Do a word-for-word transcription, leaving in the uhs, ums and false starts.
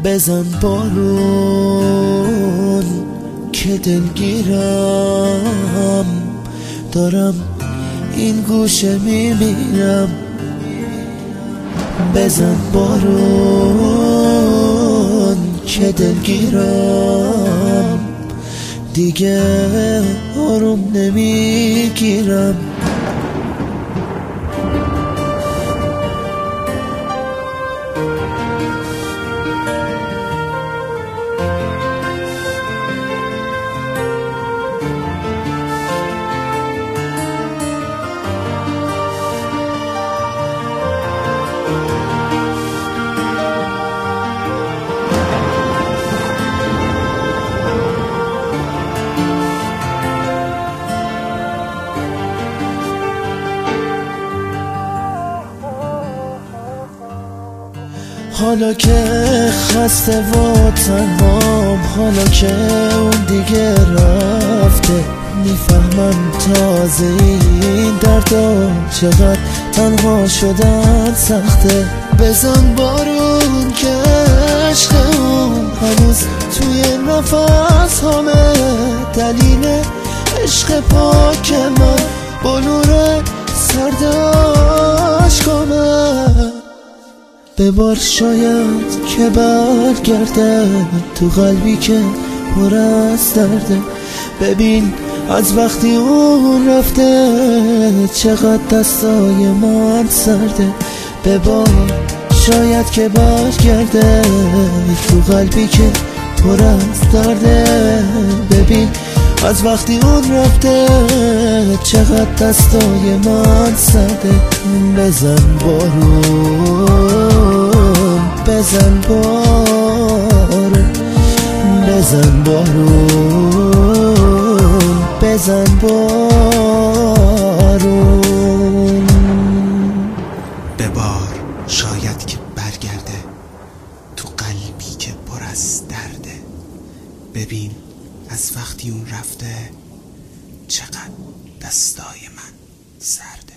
بزن بارون که دلگیرم، دارم این گوشه میمیرم. بزن بارون که دلگیرم، دیگه آروم نمیگیرم. حالا که خسته و تنهام، حالا که اون دیگه رفته، میفهمم تازه این دردا چقدر تنها شدن سخته. بزن بارون که عشقم هنوز توی نفس همه، دلیل عشق پاک من با نور سرد عشقامه. ببار شاید که برگرده تو قلبی که پر از درده. ببین از وقتی اون رفته چقدر دستای من سرده. ببار شاید که برگرده تو قلبی که پر از درده. ببین از وقتی اون رفته چقدر دستای من سرده. بزن بارون، بزن بارون، بزن بارون، بزن بارون. ببار شاید که برگرده تو قلبی که پر از درده. ببین از وقتی اون رفته چقدر دستای من سرده.